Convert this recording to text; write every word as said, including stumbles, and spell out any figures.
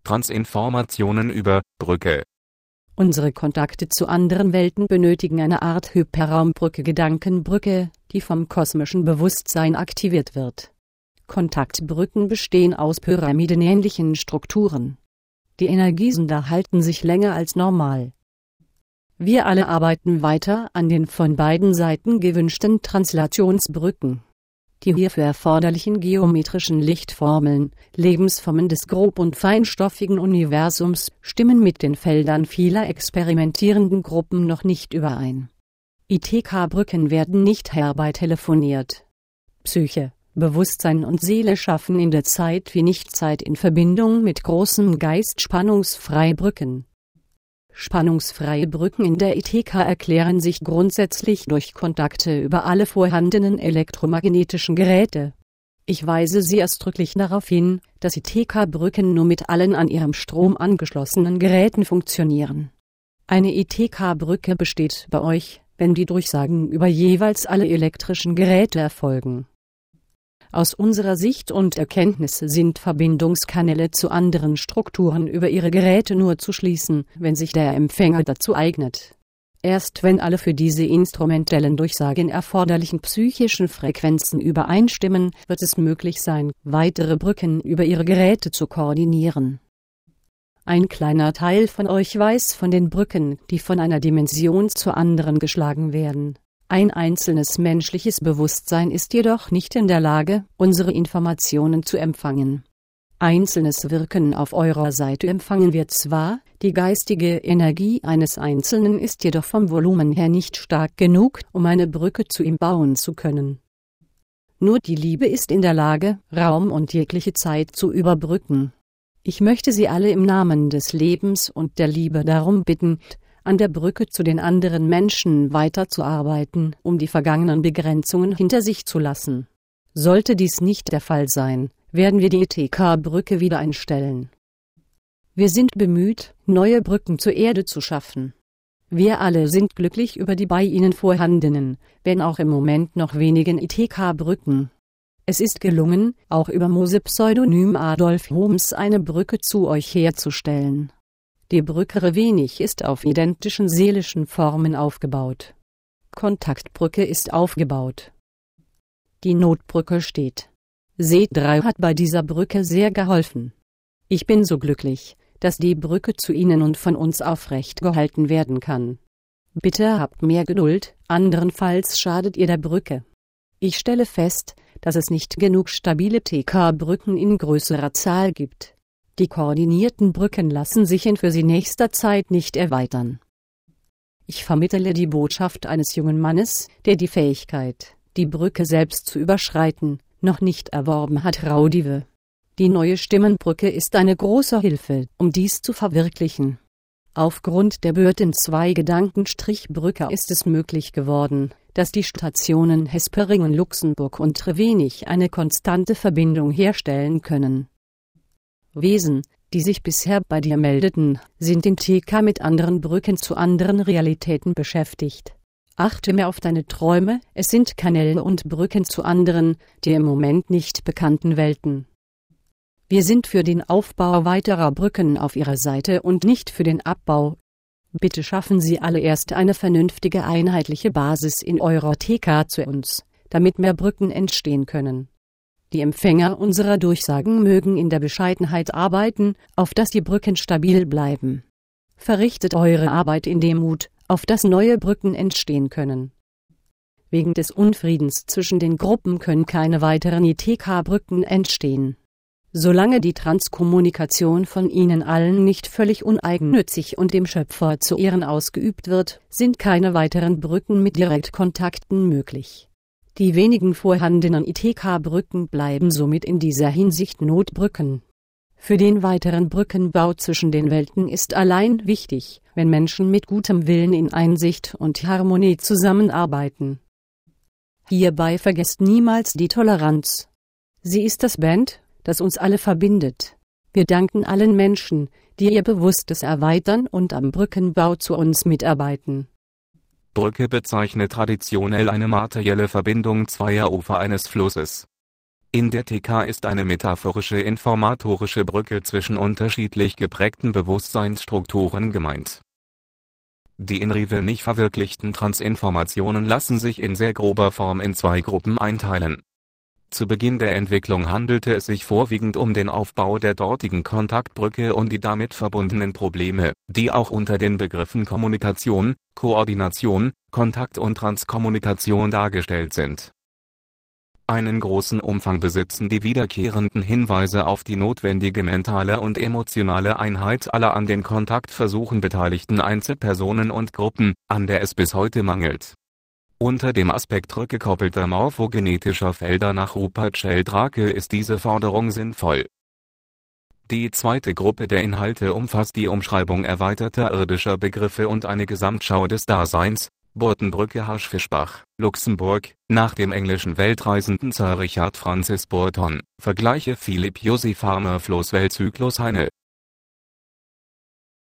Transinformationen über Brücke. Unsere Kontakte zu anderen Welten benötigen eine Art Hyperraumbrücke, Gedankenbrücke, die vom kosmischen Bewusstsein aktiviert wird. Kontaktbrücken bestehen aus pyramidenähnlichen Strukturen. Die Energiesender halten sich länger als normal. Wir alle arbeiten weiter an den von beiden Seiten gewünschten Translationsbrücken. Die hierfür erforderlichen geometrischen Lichtformeln, Lebensformen des grob- und feinstoffigen Universums, stimmen mit den Feldern vieler experimentierenden Gruppen noch nicht überein. I T K-Brücken werden nicht herbeitelefoniert. Psyche, Bewusstsein und Seele schaffen in der Zeit wie Nichtzeit in Verbindung mit großem Geist spannungsfreie Brücken. Spannungsfreie Brücken in der I T K erklären sich grundsätzlich durch Kontakte über alle vorhandenen elektromagnetischen Geräte. Ich weise Sie ausdrücklich darauf hin, dass I T K-Brücken nur mit allen an ihrem Strom angeschlossenen Geräten funktionieren. Eine I T K-Brücke besteht bei euch, wenn die Durchsagen über jeweils alle elektrischen Geräte erfolgen. Aus unserer Sicht und Erkenntnis sind Verbindungskanäle zu anderen Strukturen über ihre Geräte nur zu schließen, wenn sich der Empfänger dazu eignet. Erst wenn alle für diese instrumentellen Durchsagen erforderlichen psychischen Frequenzen übereinstimmen, wird es möglich sein, weitere Brücken über ihre Geräte zu koordinieren. Ein kleiner Teil von euch weiß von den Brücken, die von einer Dimension zur anderen geschlagen werden. Ein einzelnes menschliches Bewusstsein ist jedoch nicht in der Lage, unsere Informationen zu empfangen. Einzelnes Wirken auf eurer Seite empfangen wir zwar, die geistige Energie eines Einzelnen ist jedoch vom Volumen her nicht stark genug, um eine Brücke zu ihm bauen zu können. Nur die Liebe ist in der Lage, Raum und jegliche Zeit zu überbrücken. Ich möchte Sie alle im Namen des Lebens und der Liebe darum bitten, an der Brücke zu den anderen Menschen weiterzuarbeiten, um die vergangenen Begrenzungen hinter sich zu lassen. Sollte dies nicht der Fall sein, werden wir die I T K-Brücke wieder einstellen. Wir sind bemüht, neue Brücken zur Erde zu schaffen. Wir alle sind glücklich über die bei Ihnen vorhandenen, wenn auch im Moment noch wenigen I T K-Brücken. Es ist gelungen, auch über Mose-Pseudonym Adolf Holmes eine Brücke zu euch herzustellen. Die Brücke wenig ist auf identischen seelischen Formen aufgebaut. Kontaktbrücke ist aufgebaut. Die Notbrücke steht. C drei hat bei dieser Brücke sehr geholfen. Ich bin so glücklich, dass die Brücke zu Ihnen und von uns aufrecht gehalten werden kann. Bitte habt mehr Geduld, andernfalls schadet ihr der Brücke. Ich stelle fest, dass es nicht genug stabile T K-Brücken in größerer Zahl gibt. Die koordinierten Brücken lassen sich in für sie nächster Zeit nicht erweitern. Ich vermittle die Botschaft eines jungen Mannes, der die Fähigkeit, die Brücke selbst zu überschreiten, noch nicht erworben hat. Raudive. Die neue Stimmenbrücke ist eine große Hilfe, um dies zu verwirklichen. Aufgrund der Böten zwei Gedankenstrich-Brücke ist es möglich geworden, dass die Stationen Hesperingen, Luxemburg und Trevenich eine konstante Verbindung herstellen können. Wesen, die sich bisher bei dir meldeten, sind in T K mit anderen Brücken zu anderen Realitäten beschäftigt. Achte mehr auf deine Träume, es sind Kanäle und Brücken zu anderen, dir im Moment nicht bekannten Welten. Wir sind für den Aufbau weiterer Brücken auf Ihrer Seite und nicht für den Abbau. Bitte schaffen Sie alle erst eine vernünftige einheitliche Basis in eurer T K zu uns, damit mehr Brücken entstehen können. Die Empfänger unserer Durchsagen mögen in der Bescheidenheit arbeiten, auf dass die Brücken stabil bleiben. Verrichtet eure Arbeit in Demut, auf dass neue Brücken entstehen können. Wegen des Unfriedens zwischen den Gruppen können keine weiteren I T K-Brücken entstehen. Solange die Transkommunikation von Ihnen allen nicht völlig uneigennützig und dem Schöpfer zu Ehren ausgeübt wird, sind keine weiteren Brücken mit Direktkontakten möglich. Die wenigen vorhandenen I T K-Brücken bleiben somit in dieser Hinsicht Notbrücken. Für den weiteren Brückenbau zwischen den Welten ist allein wichtig, wenn Menschen mit gutem Willen in Einsicht und Harmonie zusammenarbeiten. Hierbei vergesst niemals die Toleranz. Sie ist das Band, das uns alle verbindet. Wir danken allen Menschen, die ihr Bewusstes erweitern und am Brückenbau zu uns mitarbeiten. Brücke bezeichnet traditionell eine materielle Verbindung zweier Ufer eines Flusses. In der T K ist eine metaphorische informatorische Brücke zwischen unterschiedlich geprägten Bewusstseinsstrukturen gemeint. Die in Rive nicht verwirklichten Transinformationen lassen sich in sehr grober Form in zwei Gruppen einteilen. Zu Beginn der Entwicklung handelte es sich vorwiegend um den Aufbau der dortigen Kontaktbrücke und die damit verbundenen Probleme, die auch unter den Begriffen Kommunikation, Koordination, Kontakt und Transkommunikation dargestellt sind. Einen großen Umfang besitzen die wiederkehrenden Hinweise auf die notwendige mentale und emotionale Einheit aller an den Kontaktversuchen beteiligten Einzelpersonen und Gruppen, an der es bis heute mangelt. Unter dem Aspekt rückgekoppelter morphogenetischer Felder nach Rupert Sheldrake ist diese Forderung sinnvoll. Die zweite Gruppe der Inhalte umfasst die Umschreibung erweiterter irdischer Begriffe und eine Gesamtschau des Daseins. Burtonbrücke Hasch-Fischbach, Luxemburg, nach dem englischen Weltreisenden Sir Richard Francis Burton. Vergleiche Philipp Joseph Farmer Floßweltzyklus Heine